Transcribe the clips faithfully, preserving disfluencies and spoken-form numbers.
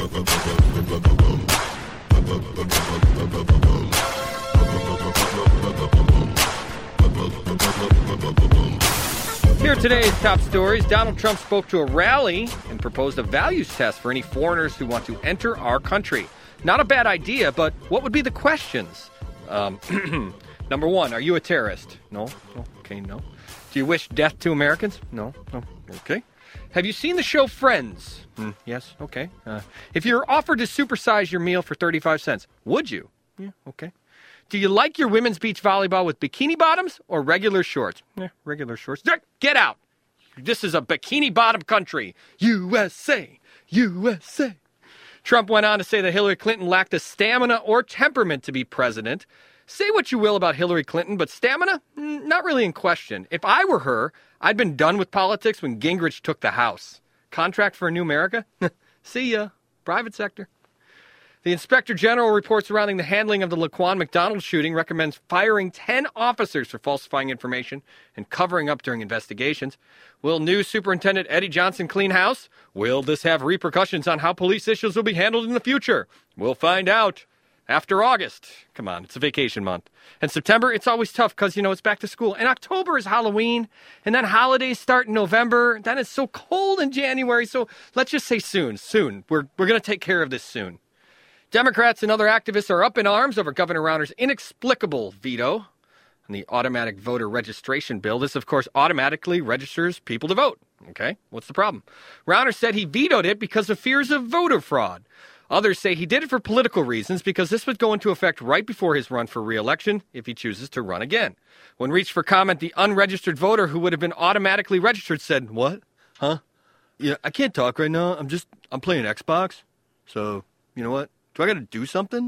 Here are today's top stories. Donald Trump spoke to a rally and proposed a values test for any foreigners who want to enter our country. Not a bad idea, but what would be the questions? Um, number one, are you a terrorist? No. No. Okay, no. Do you wish death to Americans? No. No. Okay. Have you seen the show Friends? Mm, yes. Okay. Uh, if you're offered to supersize your meal for thirty-five cents, would you? Yeah. Okay. Do you like your women's beach volleyball with bikini bottoms or regular shorts? Yeah, regular shorts. Get out. This is a bikini bottom country. U S A. U S A. Trump went on to say that Hillary Clinton lacked the stamina or temperament to be president. Say what you will about Hillary Clinton, but stamina? Not really in question. If I were her, I'd been done with politics when Gingrich took the House. Contract for a new America? See ya. Private sector. The Inspector General report surrounding the handling of the Laquan McDonald shooting recommends firing ten officers for falsifying information and covering up during investigations. Will new Superintendent Eddie Johnson clean house? Will this have repercussions on how police issues will be handled in the future? We'll find out after August. Come on, it's a vacation month. And September, it's always tough because, you know, it's back to school. And October is Halloween. And then holidays start in November. Then it's so cold in January. So let's just say soon, soon. We're, we're going to take care of this soon. Democrats and other activists are up in arms over Governor Rauner's inexplicable veto on the automatic voter registration bill. This, of course, automatically registers people to vote. Okay, what's the problem? Rauner said he vetoed it because of fears of voter fraud. Others say he did it for political reasons because this would go into effect right before his run for re-election if he chooses to run again. When reached for comment, the unregistered voter who would have been automatically registered said, "What? Huh? Yeah, I can't talk right now. I'm just, I'm playing Xbox. So, you know what? Do I got to do something?"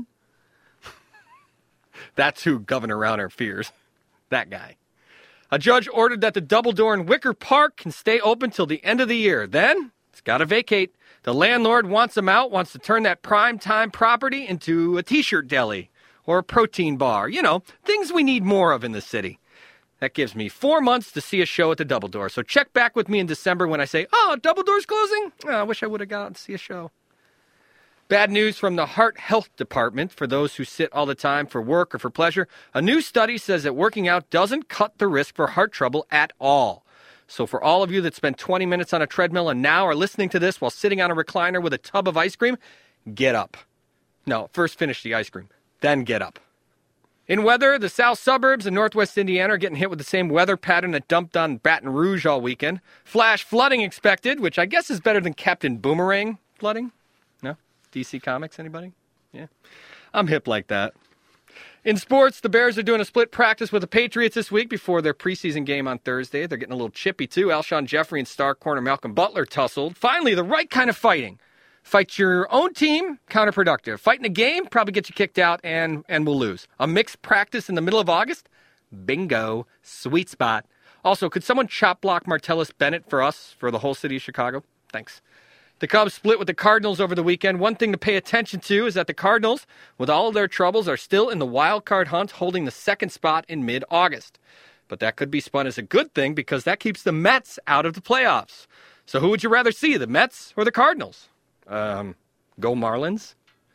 That's who Governor Rauner fears. That guy. A judge ordered that the double door in Wicker Park can stay open till the end of the year. Then it's got to vacate. The landlord wants him out, wants to turn that prime time property into a t-shirt deli or a protein bar. You know, things we need more of in the city. That gives me four months to see a show at the Double Door. So check back with me in December when I say, oh, Double Door's closing? Oh, I wish I would have got out to see a show. Bad news from the Heart Health Department for those who sit all the time for work or for pleasure. A new study says that working out doesn't cut the risk for heart trouble at all. So for all of you that spend twenty minutes on a treadmill and now are listening to this while sitting on a recliner with a tub of ice cream, get up. No, first finish the ice cream, then get up. In weather, the south suburbs and northwest Indiana are getting hit with the same weather pattern that dumped on Baton Rouge all weekend. Flash flooding expected, which I guess is better than Captain Boomerang flooding. No? D C Comics, anybody? Yeah. I'm hip like that. In sports, the Bears are doing a split practice with the Patriots this week before their preseason game on Thursday. They're getting a little chippy, too. Alshon Jeffrey and star corner Malcolm Butler tussled. Finally, the right kind of fighting. Fight your own team, counterproductive. Fight in a game, probably get you kicked out and, and we'll lose. A mixed practice in the middle of August? Bingo. Sweet spot. Also, could someone chop block Martellus Bennett for us, for the whole city of Chicago? Thanks. The Cubs split with the Cardinals over the weekend. One thing to pay attention to is that the Cardinals, with all of their troubles, are still in the wild card hunt, holding the second spot in mid-August. But that could be spun as a good thing because that keeps the Mets out of the playoffs. So who would you rather see, the Mets or the Cardinals? Um, go Marlins.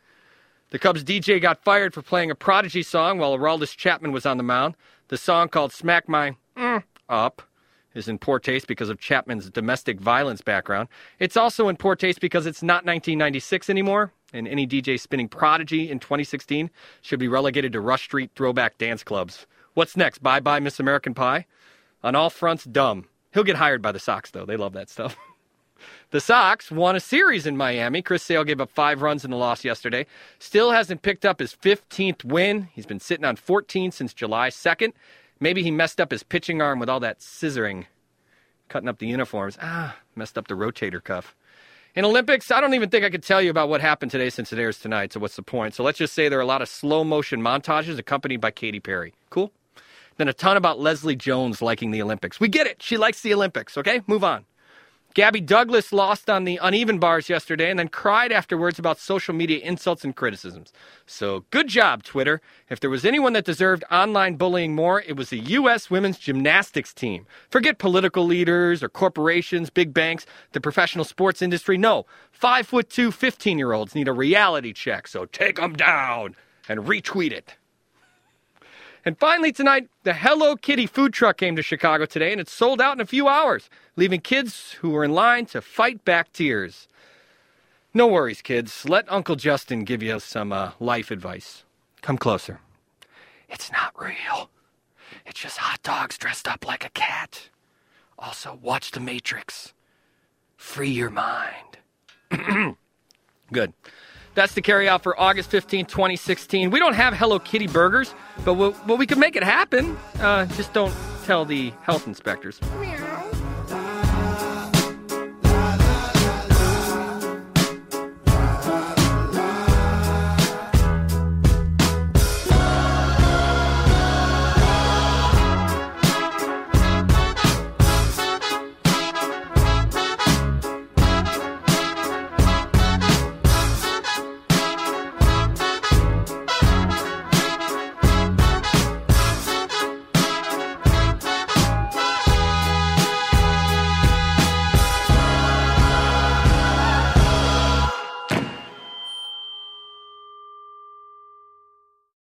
The Cubs D J got fired for playing a Prodigy song while Aroldis Chapman was on the mound. The song, called Smack My mm, Up, is in poor taste because of Chapman's domestic violence background. It's also in poor taste because it's not nineteen ninety-six anymore, and any D J spinning Prodigy in twenty sixteen should be relegated to Rush Street throwback dance clubs. What's next? Bye-bye Miss American Pie? On all fronts, dumb. He'll get hired by the Sox, though. They love that stuff. The Sox won a series in Miami. Chris Sale gave up five runs in the loss yesterday. Still hasn't picked up his fifteenth win. He's been sitting on fourteen since July second. Maybe he messed up his pitching arm with all that scissoring, cutting up the uniforms. Ah, messed up the rotator cuff. In Olympics, I don't even think I could tell you about what happened today since it airs tonight, so what's the point? So let's just say there are a lot of slow-motion montages accompanied by Katy Perry. Cool? Then a ton about Leslie Jones liking the Olympics. We get it. She likes the Olympics, okay? Move on. Gabby Douglas lost on the uneven bars yesterday and then cried afterwards about social media insults and criticisms. So good job, Twitter. If there was anyone that deserved online bullying more, it was the U S women's gymnastics team. Forget political leaders or corporations, big banks, the professional sports industry. No, five foot two fifteen-year-olds need a reality check, so take them down and retweet it. And finally tonight, the Hello Kitty food truck came to Chicago today, and it sold out in a few hours, leaving kids who were in line to fight back tears. No worries, kids. Let Uncle Justin give you some uh, life advice. Come closer. It's not real. It's just hot dogs dressed up like a cat. Also, watch The Matrix. Free your mind. Good. That's the carryout for August fifteenth, twenty sixteen. We don't have Hello Kitty burgers, but we'll, well, we can make it happen. Uh, just don't tell the health inspectors.